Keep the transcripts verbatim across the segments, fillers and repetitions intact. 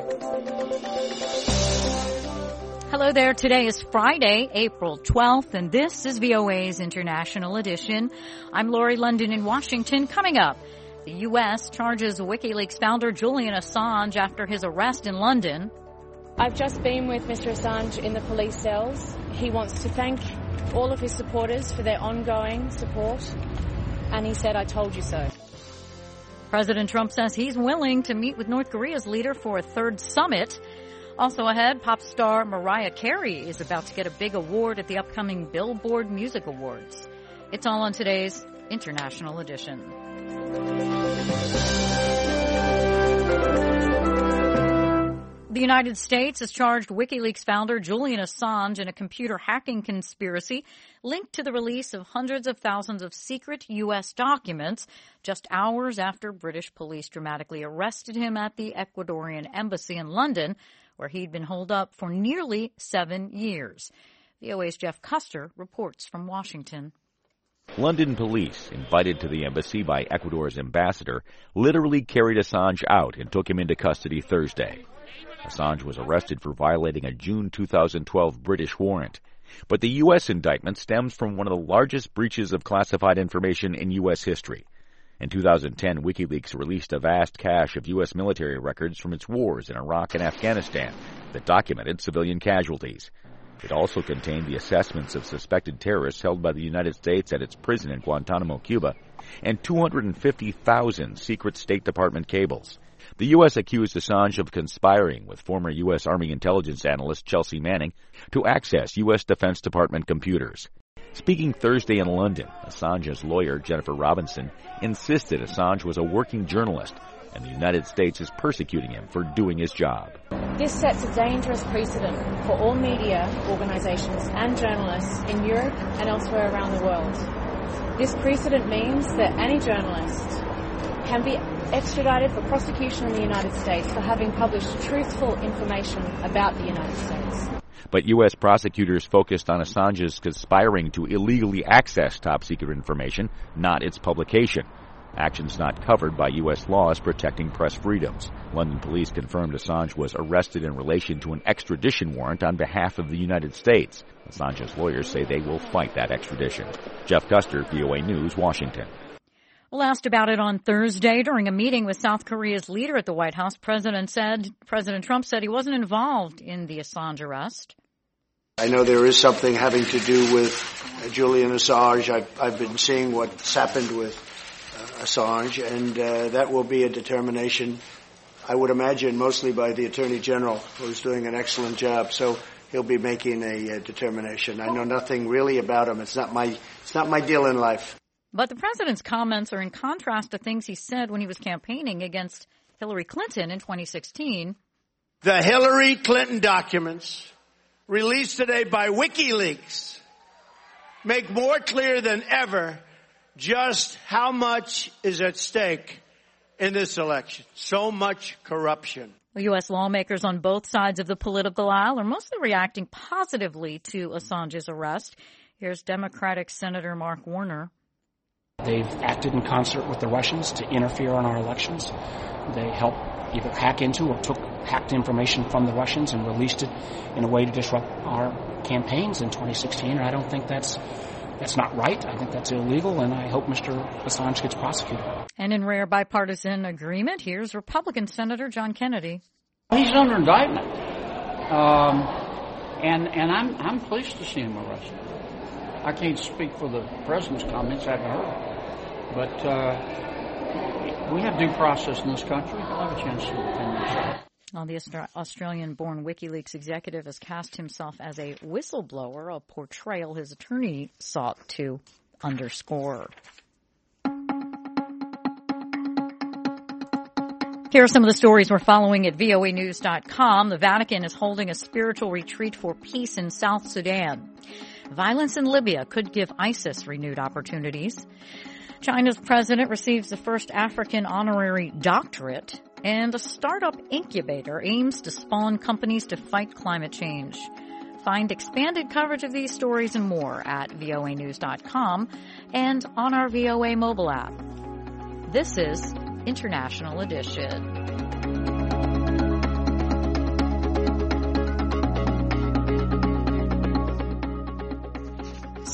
Hello there. Today is Friday, April twelfth, and this is V O A's International Edition. I'm Lori London in Washington. Coming up, the U S charges WikiLeaks founder Julian Assange after his arrest in London. I've just been with Mister Assange in the police cells. He wants to thank all of his supporters for their ongoing support, and he said, "I told you so." President Trump says he's willing to meet with North Korea's leader for a third summit. Also ahead, pop star Mariah Carey is about to get a big award at the upcoming Billboard Music Awards. It's all on today's International Edition. The United States has charged WikiLeaks founder Julian Assange in a computer hacking conspiracy linked to the release of hundreds of thousands of secret U S documents just hours after British police dramatically arrested him at the Ecuadorian embassy in London, where he'd been holed up for nearly seven years. V O A's Jeff Custer reports from Washington. London police, invited to the embassy by Ecuador's ambassador, literally carried Assange out and took him into custody Thursday. Assange was arrested for violating a June two thousand twelve British warrant. But the U S indictment stems from one of the largest breaches of classified information in U S history. In two thousand ten, WikiLeaks released a vast cache of U S military records from its wars in Iraq and Afghanistan that documented civilian casualties. It also contained the assessments of suspected terrorists held by the United States at its prison in Guantanamo, Cuba, and two hundred fifty thousand secret State Department cables. The U S accused Assange of conspiring with former U S Army intelligence analyst Chelsea Manning to access U S Defense Department computers. Speaking Thursday in London, Assange's lawyer, Jennifer Robinson, insisted Assange was a working journalist and the United States is persecuting him for doing his job. This sets a dangerous precedent for all media organizations and journalists in Europe and elsewhere around the world. This precedent means that any journalist can be extradited for prosecution in the United States for having published truthful information about the United States. But U S prosecutors focused on Assange's conspiring to illegally access top-secret information, not its publication. Actions not covered by U S laws protecting press freedoms. London police confirmed Assange was arrested in relation to an extradition warrant on behalf of the United States. Assange's lawyers say they will fight that extradition. Jeff Custer, V O A News, Washington. Well, asked about it on Thursday during a meeting with South Korea's leader at the White House, President said President Trump said he wasn't involved in the Assange arrest. I know there is something having to do with Julian Assange. I've, I've been seeing what's happened with uh, Assange, and uh, that will be a determination, I would imagine, mostly by the Attorney General, who's doing an excellent job. So he'll be making a, a determination. I know nothing really about him. It's not my, it's not my deal in life. But the president's comments are in contrast to things he said when he was campaigning against Hillary Clinton in twenty sixteen. The Hillary Clinton documents released today by WikiLeaks make more clear than ever just how much is at stake in this election. So much corruption. U S lawmakers on both sides of the political aisle are mostly reacting positively to Assange's arrest. Here's Democratic Senator Mark Warner. They've acted in concert with the Russians to interfere on our elections. They helped either hack into or took hacked information from the Russians and released it in a way to disrupt our campaigns in twenty sixteen. And I don't think that's that's not right. I think that's illegal, and I hope Mister Assange gets prosecuted. And in rare bipartisan agreement, here's Republican Senator John Kennedy. He's under indictment, um, and and I'm I'm pleased to see him arrested. I can't speak for the president's comments, I haven't heard. But uh, we have due process in this country. I'll have a chance to defend myself. Well, the Australian-born WikiLeaks executive has cast himself as a whistleblower, a portrayal his attorney sought to underscore. Here are some of the stories we're following at V O A news dot com. The Vatican is holding a spiritual retreat for peace in South Sudan. Violence in Libya could give ISIS renewed opportunities. China's president receives the first African honorary doctorate. And a startup incubator aims to spawn companies to fight climate change. Find expanded coverage of these stories and more at V O A news dot com and on our V O A mobile app. This is International Edition.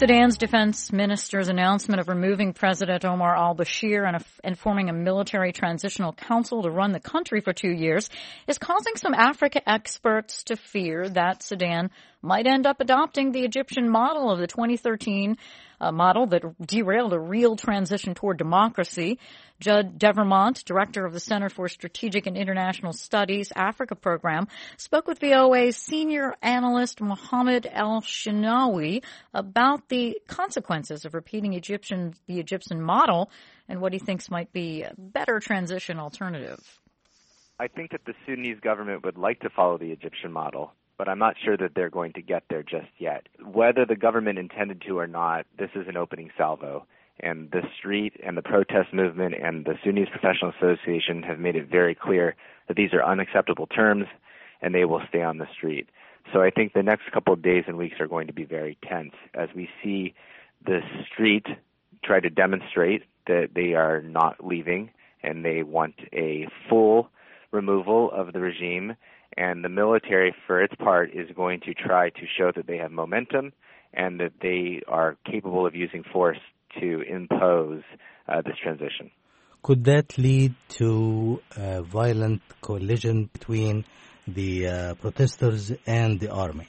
Sudan's defense minister's announcement of removing President Omar al-Bashir and, a, and forming a military transitional council to run the country for two years is causing some Africa experts to fear that Sudan might end up adopting the Egyptian model of the twenty thirteen uh, model that derailed a real transition toward democracy. Judd Devermont, director of the Center for Strategic and International Studies Africa program, spoke with V O A's senior analyst Mohammed El-Shinawi about the consequences of repeating Egyptian, the Egyptian model and what he thinks might be a better transition alternative. I think that the Sudanese government would like to follow the Egyptian model, but I'm not sure that they're going to get there just yet. Whether the government intended to or not, this is an opening salvo. And the street and the protest movement and the Sudanese Professional Association have made it very clear that these are unacceptable terms and they will stay on the street. So I think the next couple of days and weeks are going to be very tense as we see the street try to demonstrate that they are not leaving and they want a full removal of the regime. And the military, for its part, is going to try to show that they have momentum and that they are capable of using force to impose uh, this transition. Could that lead to a violent collision between the uh, protesters and the army?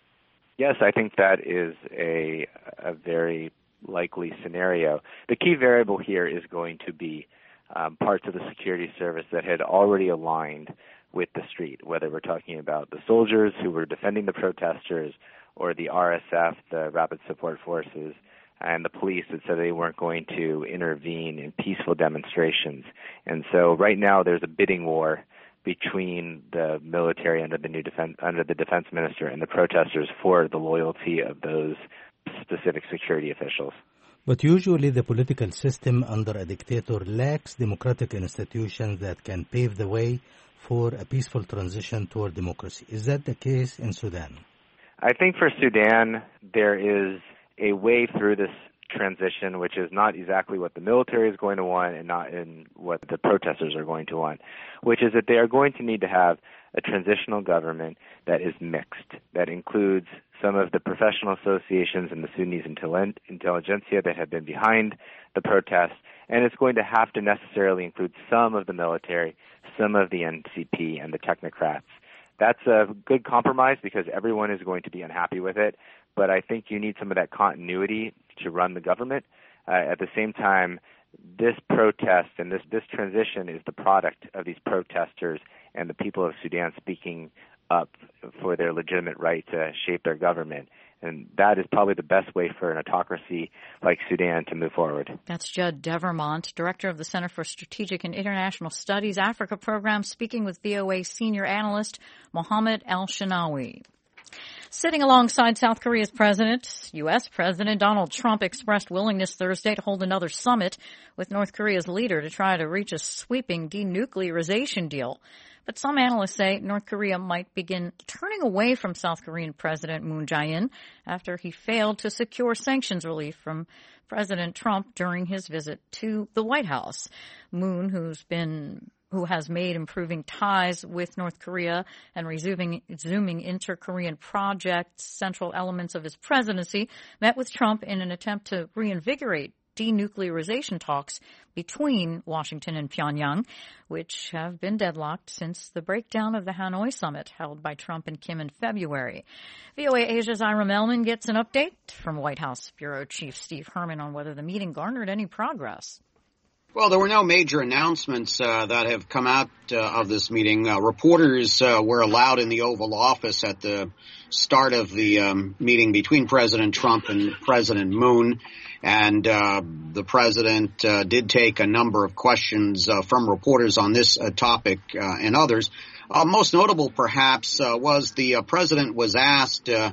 Yes, I think that is a, a very likely scenario. The key variable here is going to be um, parts of the security service that had already aligned with the street, whether we're talking about the soldiers who were defending the protesters or the R S F, the Rapid Support Forces, and the police that said they weren't going to intervene in peaceful demonstrations. And so right now there's a bidding war between the military under the new defense, under the defense minister and the protesters for the loyalty of those specific security officials. But usually the political system under a dictator lacks democratic institutions that can pave the way for a peaceful transition toward democracy. Is that the case in Sudan? I think for Sudan, there is a way through this transition, which is not exactly what the military is going to want and not in what the protesters are going to want, which is that they are going to need to have a transitional government that is mixed, that includes some of the professional associations and the Sudanese intelligentsia that have been behind the protests, and it's going to have to necessarily include some of the military, some of the N C P, and the technocrats. That's a good compromise because everyone is going to be unhappy with it, but I think you need some of that continuity to run the government. Uh, at the same time, this protest and this, this transition is the product of these protesters and the people of Sudan speaking up for their legitimate right to shape their government. And that is probably the best way for an autocracy like Sudan to move forward. That's Judd Devermont, director of the Center for Strategic and International Studies Africa program, speaking with V O A senior analyst Mohammed El-Shinawi. Sitting alongside South Korea's president, U S. President Donald Trump expressed willingness Thursday to hold another summit with North Korea's leader to try to reach a sweeping denuclearization deal. But some analysts say North Korea might begin turning away from South Korean President Moon Jae-in after he failed to secure sanctions relief from President Trump during his visit to the White House. Moon, who's been who has made improving ties with North Korea and resuming, resuming inter-Korean projects central elements of his presidency, met with Trump in an attempt to reinvigorate denuclearization talks between Washington and Pyongyang, which have been deadlocked since the breakdown of the Hanoi summit held by Trump and Kim in February. V O A Asia's Ira Melman gets an update from White House Bureau Chief Steve Herman on whether the meeting garnered any progress. Well, there were no major announcements uh, that have come out uh, of this meeting. Uh, reporters uh, were allowed in the Oval Office at the start of the um, meeting between President Trump and President Moon. And uh, the president uh, did take a number of questions uh, from reporters on this uh, topic uh, and others. Uh, most notable, perhaps, uh, was the uh, president was asked uh,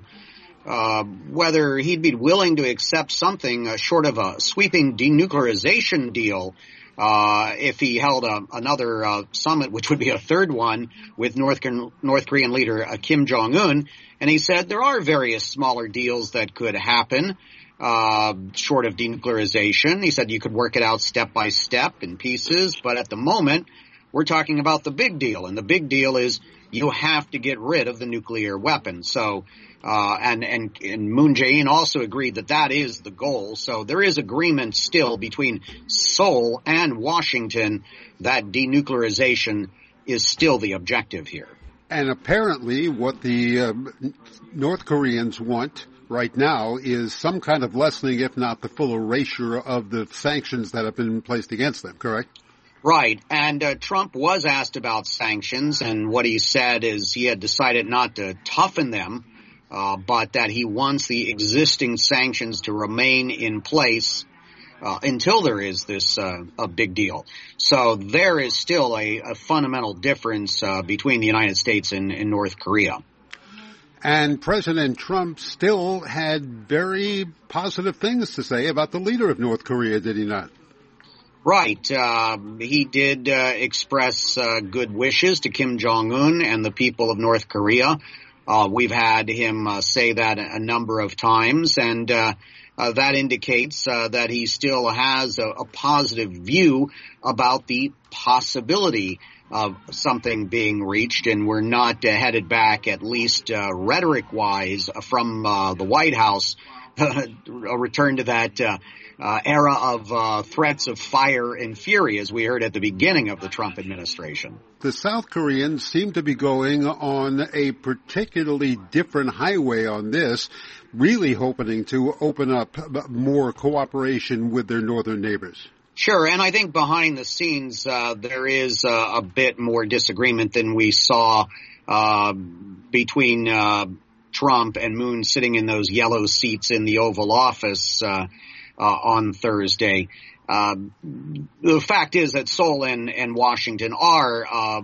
uh, whether he'd be willing to accept something uh, short of a sweeping denuclearization deal uh if he held a, another uh, summit, which would be a third one, with North, North Korean leader uh, Kim Jong-un. And he said there are various smaller deals that could happen Uh, short of denuclearization. He said you could work it out step by step in pieces, but at the moment, we're talking about the big deal. And the big deal is you have to get rid of the nuclear weapon. So, uh, and, and, and Moon Jae-in also agreed that that is the goal. So there is agreement still between Seoul and Washington that denuclearization is still the objective here. And apparently what the uh, North Koreans want right now is some kind of lessening, if not the full erasure of the sanctions that have been placed against them, correct? Right. And uh, Trump was asked about sanctions, and what he said is he had decided not to toughen them, uh, but that he wants the existing sanctions to remain in place Uh, until there is this uh, a big deal. So there is still a, a fundamental difference uh, between the United States and, and North Korea. And President Trump still had very positive things to say about the leader of North Korea, did he not? Right. Uh, he did uh, express uh, good wishes to Kim Jong-un and the people of North Korea. Uh, we've had him uh, say that a number of times, and uh, Uh, that indicates uh, that he still has a, a positive view about the possibility of something being reached, and we're not uh, headed back, at least uh, rhetoric-wise, from uh, the White House, a return to that uh, uh, era of uh, threats of fire and fury, as we heard at the beginning of the Trump administration. The South Koreans seem to be going on a particularly different highway on this, really hoping to open up more cooperation with their northern neighbors. Sure, and I think behind the scenes uh, there is uh, a bit more disagreement than we saw uh, between uh, Trump and Moon sitting in those yellow seats in the Oval Office uh, uh, on Thursday. Uh, the fact is that Seoul and, and Washington are uh,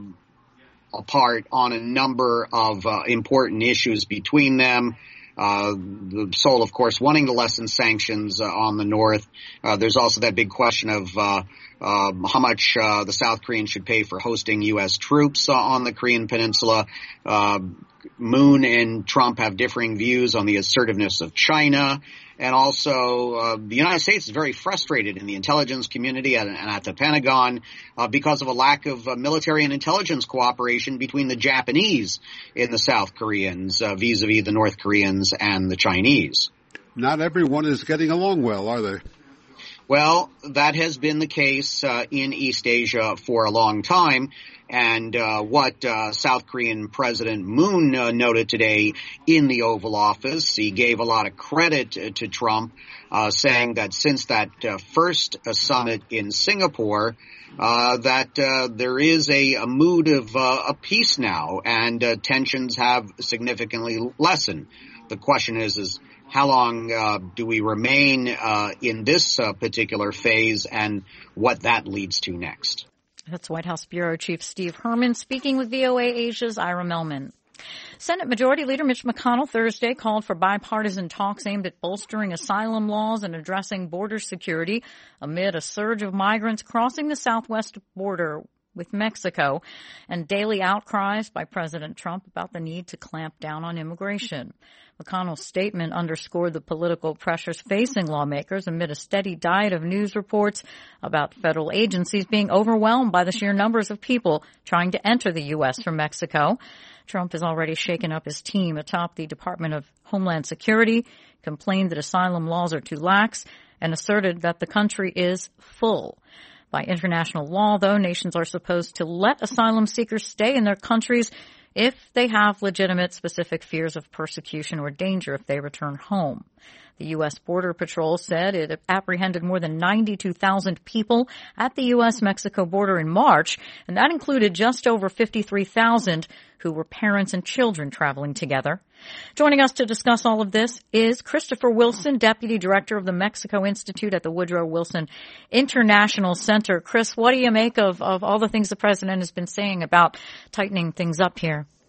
apart on a number of uh, important issues between them. Uh, the Seoul, of course, wanting to lessen sanctions uh, on the North. Uh, there's also that big question of uh, uh, how much uh, the South Koreans should pay for hosting U S troops uh, on the Korean Peninsula. Uh, Moon and Trump have differing views on the assertiveness of China. And also, uh, the United States is very frustrated in the intelligence community and, and at the Pentagon uh, because of a lack of uh, military and intelligence cooperation between the Japanese and the South Koreans uh, vis-a-vis the North Koreans and the Chinese. Not everyone is getting along well, are they? Well, that has been the case uh, in East Asia for a long time. And uh, what uh, South Korean President Moon uh, noted today in the Oval Office, he gave a lot of credit uh, to Trump, uh, saying that since that uh, first uh, summit in Singapore, uh, that uh, there is a, a mood of uh, a peace now, and uh, tensions have significantly lessened. The question is, is how long uh, do we remain uh, in this uh, particular phase, and what that leads to next? That's White House Bureau Chief Steve Herman speaking with V O A Asia's Ira Mellman. Senate Majority Leader Mitch McConnell Thursday called for bipartisan talks aimed at bolstering asylum laws and addressing border security amid a surge of migrants crossing the southwest border with Mexico and daily outcries by President Trump about the need to clamp down on immigration. McConnell's statement underscored the political pressures facing lawmakers amid a steady diet of news reports about federal agencies being overwhelmed by the sheer numbers of people trying to enter the U S from Mexico. Trump has already shaken up his team atop the Department of Homeland Security, complained that asylum laws are too lax, and asserted that the country is full. By international law, though, nations are supposed to let asylum seekers stay in their countries if they have legitimate specific fears of persecution or danger if they return home. The U S. Border Patrol said it apprehended more than ninety-two thousand people at the U S Mexico border in March, and that included just over fifty-three thousand who were parents and children traveling together. Joining us to discuss all of this is Christopher Wilson, Deputy Director of the Mexico Institute at the Woodrow Wilson International Center. Chris, what do you make of, of all the things the President has been saying about tightening things up here?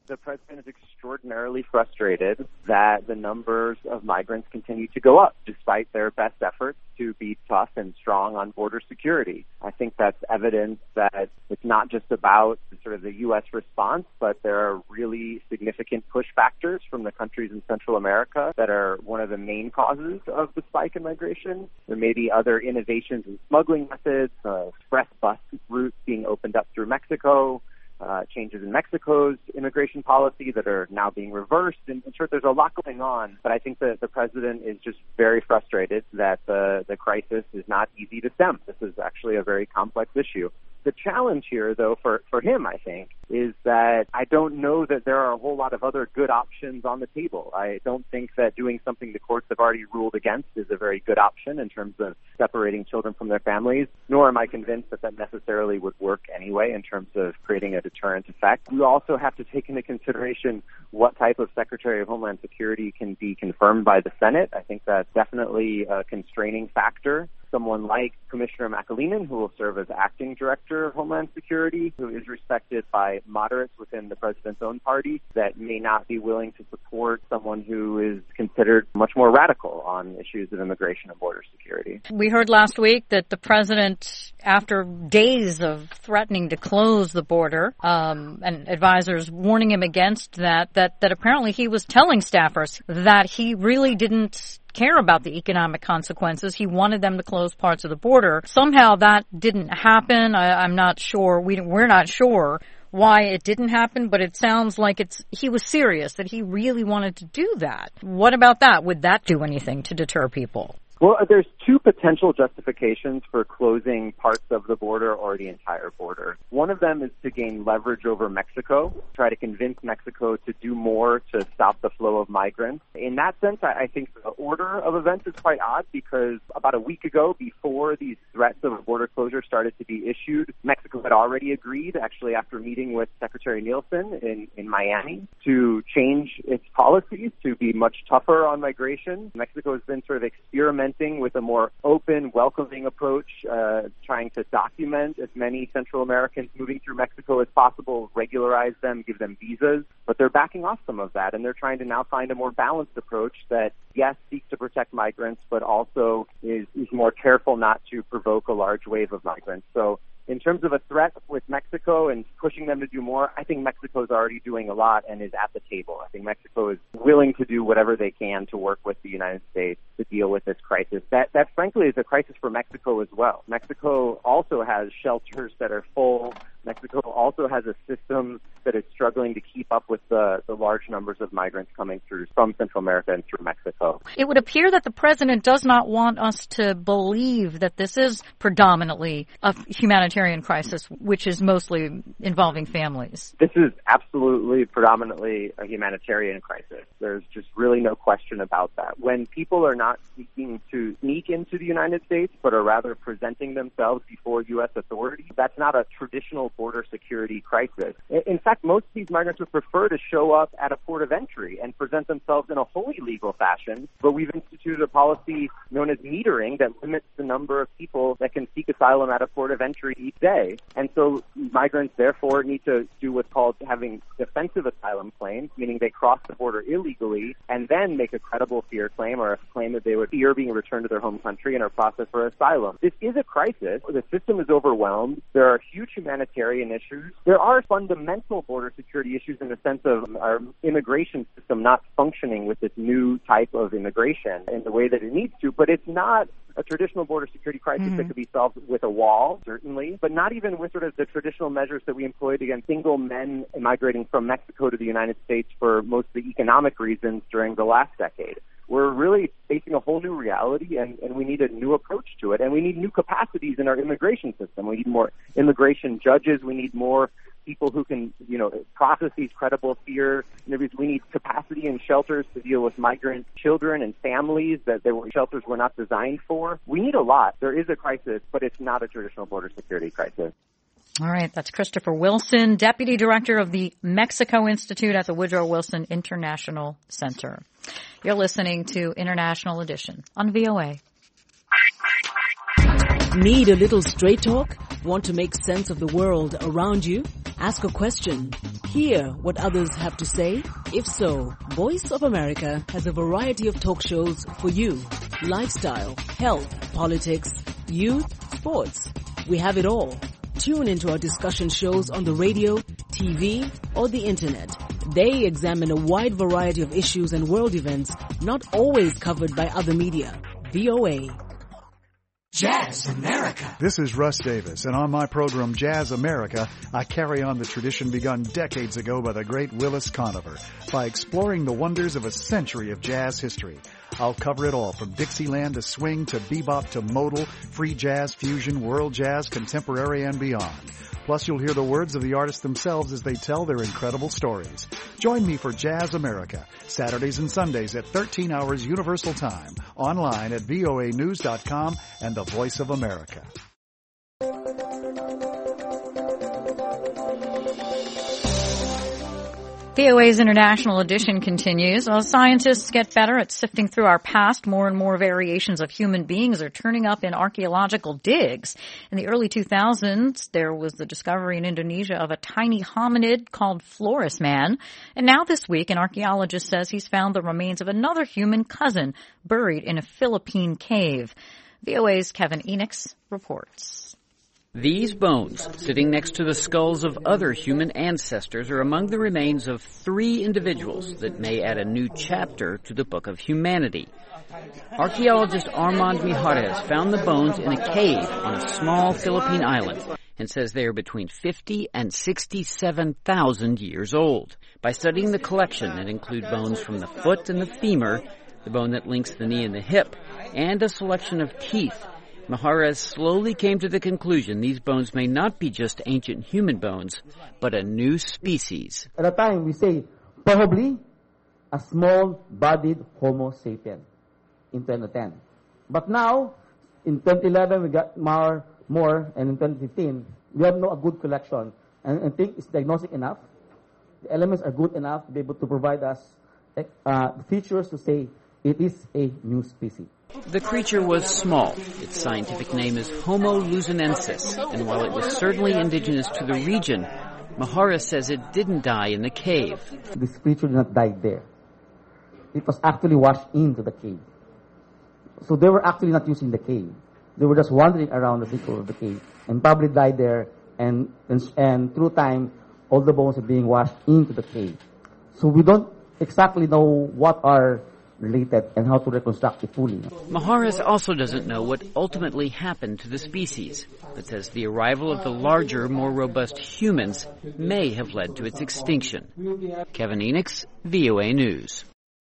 the president is extraordinarily frustrated that the numbers of migrants continue to go up, despite their best efforts to be tough and strong on border security. I think that's evidence that it's not just about sort of the U S response, but there are really significant push factors from the countries in Central America that are one of the main causes of the spike in migration. There may be other innovations in smuggling methods, uh, express bus routes being opened up through Mexico, Uh, changes in Mexico's immigration policy that are now being reversed. And I'm sure there's a lot going on, but I think that the president is just very frustrated that the, the crisis is not easy to stem. This is actually a very complex issue. The challenge here, though, for, for him, I think, is that I don't know that there are a whole lot of other good options on the table. I don't think that doing something the courts have already ruled against is a very good option in terms of separating children from their families, nor am I convinced that that necessarily would work anyway in terms of creating a deterrent effect. We also have to take into consideration what type of Secretary of Homeland Security can be confirmed by the Senate. I think that's definitely a constraining factor. Someone like Commissioner McAleenan, who will serve as acting director of Homeland Security, who is respected by moderates within the president's own party, that may not be willing to support someone who is considered much more radical on issues of immigration and border security. We heard last week that the president, after days of threatening to close the border, um, and advisors warning him against that, that, that apparently he was telling staffers that he really didn't care about the economic consequences. He wanted them to close parts of the border. Somehow that didn't happen. I, I'm not sure. We, we're not sure why it didn't happen, but it sounds like it's he was serious, that he really wanted to do that. What about that? Would that do anything to deter people? Well, there's two potential justifications for closing parts of the border or the entire border. One of them is to gain leverage over Mexico, try to convince Mexico to do more to stop the flow of migrants. In that sense, I think the order of events is quite odd because about a week ago, before these threats of a border closure started to be issued, Mexico had already agreed, actually after meeting with Secretary Nielsen in, in Miami, to change its policies to be much tougher on migration. Mexico has been sort of experimenting with a more open, welcoming approach, uh, trying to document as many Central Americans moving through Mexico as possible, regularize them, give them visas. But they're backing off some of that, and they're trying to now find a more balanced approach that, yes, seeks to protect migrants, but also is, is more careful not to provoke a large wave of migrants. So in terms of a threat with Mexico and pushing them to do more, I think Mexico is already doing a lot and is at the table. I think Mexico is willing to do whatever they can to work with the United States to deal with this crisis. That, that frankly, is a crisis for Mexico as well. Mexico also has shelters that are full. Mexico also has a system that is struggling to keep up with the, the large numbers of migrants coming through from Central America and through Mexico. It would appear that the president does not want us to believe that this is predominantly a humanitarian crisis, which is mostly involving families. This is absolutely predominantly a humanitarian crisis. There's just really no question about that. When people are not seeking to sneak into the United States, but are rather presenting themselves before U S authorities, that's not a traditional border security crisis. In fact, most of these migrants would prefer to show up at a port of entry and present themselves in a wholly legal fashion, but we've instituted a policy known as metering that limits the number of people that can seek asylum at a port of entry each day. And so migrants, therefore, need to do what's called having defensive asylum claims, meaning they cross the border illegally and then make a credible fear claim or a claim that they would fear being returned to their home country and are processed for asylum. This is a crisis. The system is overwhelmed. There are huge humanitarian issues. There are fundamental border security issues in the sense of our immigration system not functioning with this new type of immigration in the way that it needs to, but it's not a traditional border security crisis mm-hmm. that could be solved with a wall, certainly, but not even with sort of the traditional measures that we employed against single men migrating from Mexico to the United States for mostly economic reasons during the last decade. We're really facing a whole new reality, and, and we need a new approach to it, and we need new capacities in our immigration system. We need more immigration judges. We need more people who can, you know, process these credible fear interviews. We need capacity in shelters to deal with migrant children and families that there were shelters were not designed for. We need a lot. There is a crisis, but it's not a traditional border security crisis. All right. That's Christopher Wilson, Deputy Director of the Mexico Institute at the Woodrow Wilson International Center. You're listening to International Edition on V O A. Need a little straight talk? Want to make sense of the world around you? Ask a question. Hear what others have to say? If so, Voice of America has a variety of talk shows for you. Lifestyle, health, politics, youth, sports. We have it all. Tune into our discussion shows on the radio, T V, or the internet. They examine a wide variety of issues and world events not always covered by other media. V O A. Jazz America. This is Russ Davis, and on my program Jazz America, I carry on the tradition begun decades ago by the great Willis Conover by exploring the wonders of a century of jazz history. I'll cover it all, from Dixieland to swing to bebop to modal, free jazz, fusion, world jazz, contemporary, and beyond. Plus, you'll hear the words of the artists themselves as they tell their incredible stories. Join me for Jazz America, Saturdays and Sundays at thirteen hours Universal Time, online at V O A news dot com and the Voice of America. V O A's International Edition continues. While scientists get better at sifting through our past, more and more variations of human beings are turning up in archaeological digs. In the early two thousands, there was the discovery in Indonesia of a tiny hominid called Flores Man. And now this week, an archaeologist says he's found the remains of another human cousin buried in a Philippine cave. V O A's Kevin Enix reports. These bones, sitting next to the skulls of other human ancestors, are among the remains of three individuals that may add a new chapter to the book of humanity. Archaeologist Armand Mijares found the bones in a cave on a small Philippine island and says they are between fifty and sixty-seven thousand years old. By studying the collection, it includes bones from the foot and the femur, the bone that links the knee and the hip, and a selection of teeth. Mijares slowly came to the conclusion these bones may not be just ancient human bones, but a new species. At the time, we say probably a small-bodied Homo sapien in twenty ten. But now, in twenty eleven, we got more, more and in twenty fifteen, we have no a good collection. And I think it's diagnostic enough. The elements are good enough to be able to provide us uh, the features to say it is a new species. The creature was small. Its scientific name is Homo luzonensis, and while it was certainly indigenous to the region, Mijares says it didn't die in the cave. This creature did not die there. It was actually washed into the cave. So they were actually not using the cave. They were just wandering around the circle of the cave and probably died there, and, and, and through time, all the bones are being washed into the cave. So we don't exactly know what are related and how to reconstruct it fully. Mijares also doesn't know what ultimately happened to the species, but says the arrival of the larger, more robust humans may have led to its extinction. Kevin Enix, V O A News.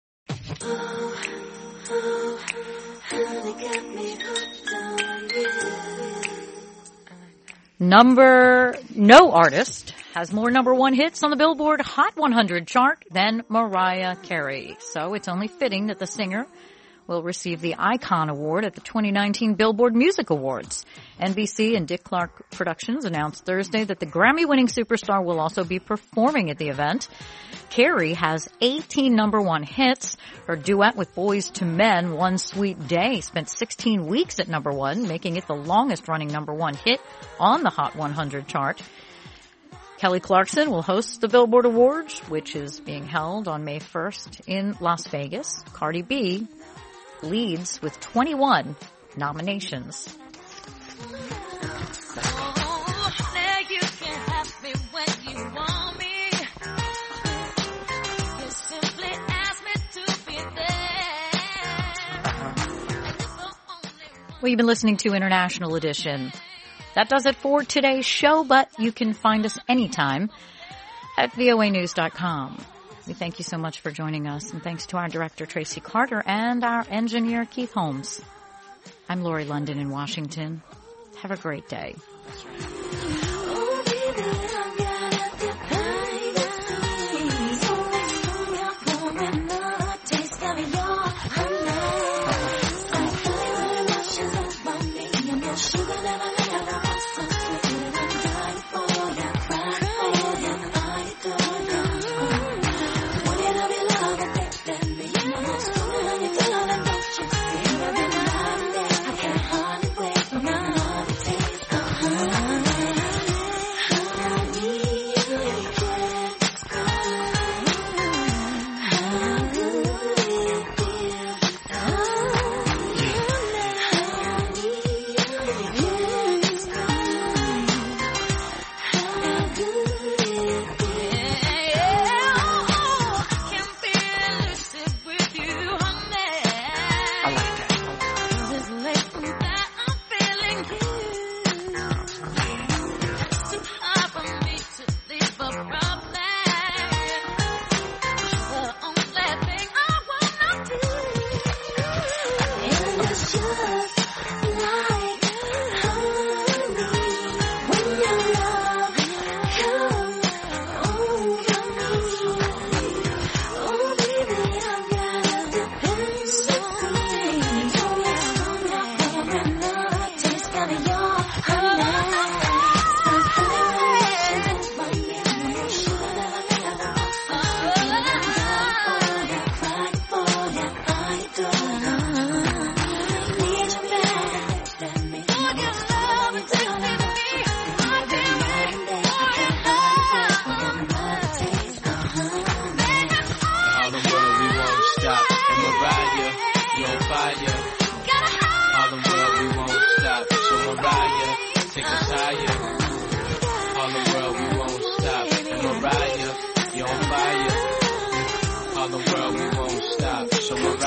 Number, no artist has more number one hits on the Billboard Hot one hundred chart than Mariah Carey. So it's only fitting that the singer will receive the Icon Award at the twenty nineteen Billboard Music Awards. N B C and Dick Clark Productions announced Thursday that the Grammy-winning superstar will also be performing at the event. Carey has eighteen number one hits. Her duet with Boyz two Men, One Sweet Day, spent sixteen weeks at number one, making it the longest-running number one hit on the Hot one hundred chart. Kelly Clarkson will host the Billboard Awards, which is being held on May first in Las Vegas. Cardi B leads with twenty-one nominations. Well, you've been listening to International Edition. That does it for today's show, but you can find us anytime at V O A news dot com. We thank you so much for joining us, and thanks to our director, Tracy Carter, and our engineer, Keith Holmes. I'm Lori London in Washington. Have a great day. Uh-huh.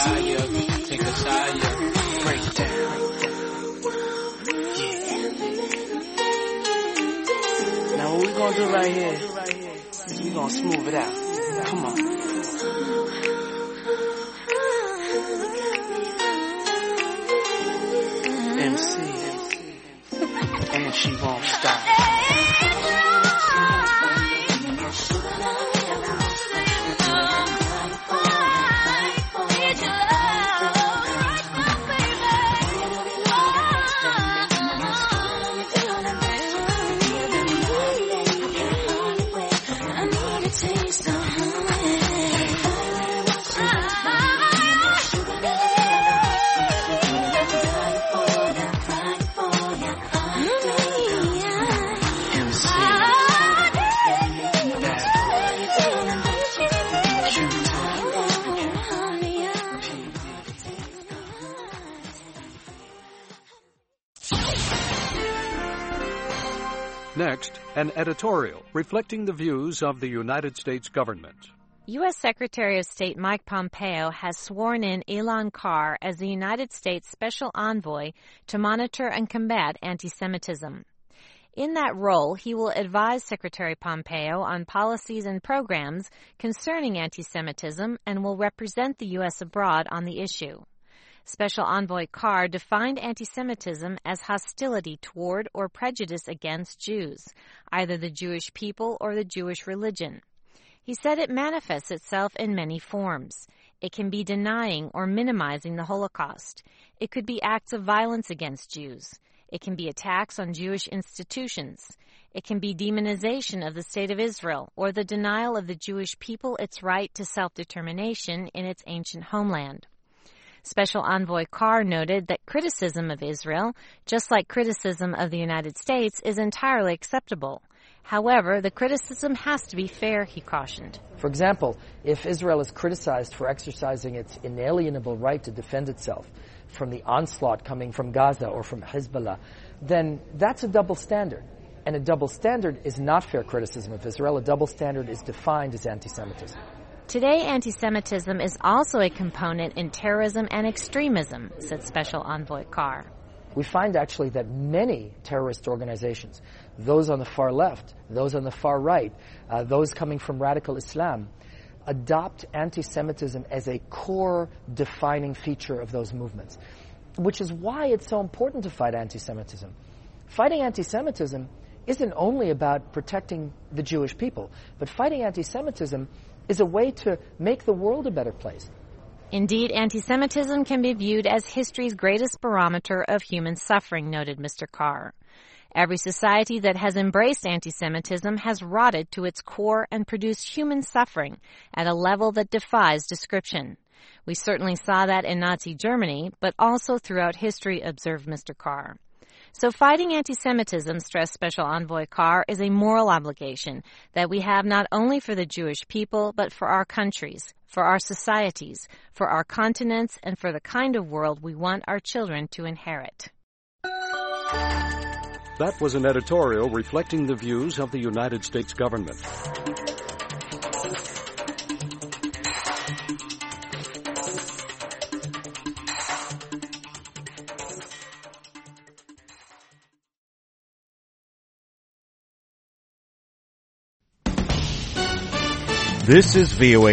higher, take us higher, break down. Yeah. Now what we gonna do right here is we gonna smooth it out. Come on. M C, and she won't stop. Next, an editorial reflecting the views of the United States government. U S Secretary of State Mike Pompeo has sworn in Elan Carr as the United States Special Envoy to monitor and combat anti-Semitism. In that role, he will advise Secretary Pompeo on policies and programs concerning anti-Semitism and will represent the U S abroad on the issue. Special Envoy Carr defined anti-Semitism as hostility toward or prejudice against Jews, either the Jewish people or the Jewish religion. He said it manifests itself in many forms. It can be denying or minimizing the Holocaust. It could be acts of violence against Jews. It can be attacks on Jewish institutions. It can be demonization of the State of Israel or the denial of the Jewish people its right to self-determination in its ancient homeland. Special Envoy Carr noted that criticism of Israel, just like criticism of the United States, is entirely acceptable. However, the criticism has to be fair, he cautioned. For example, if Israel is criticized for exercising its inalienable right to defend itself from the onslaught coming from Gaza or from Hezbollah, then that's a double standard. And a double standard is not fair criticism of Israel. A double standard is defined as anti-Semitism. Today, anti-Semitism is also a component in terrorism and extremism, said Special Envoy Carr. We find actually that many terrorist organizations, those on the far left, those on the far right, uh, those coming from radical Islam, adopt anti-Semitism as a core defining feature of those movements, which is why it's so important to fight anti-Semitism. Fighting anti-Semitism isn't only about protecting the Jewish people, but fighting anti-Semitism is a way to make the world a better place. Indeed, anti-Semitism can be viewed as history's greatest barometer of human suffering, noted Mister Carr. Every society that has embraced anti-Semitism has rotted to its core and produced human suffering at a level that defies description. We certainly saw that in Nazi Germany, but also throughout history, observed Mister Carr. So fighting anti-Semitism, stressed Special Envoy Carr, is a moral obligation that we have not only for the Jewish people, but for our countries, for our societies, for our continents, and for the kind of world we want our children to inherit. That was an editorial reflecting the views of the United States government. This is V O A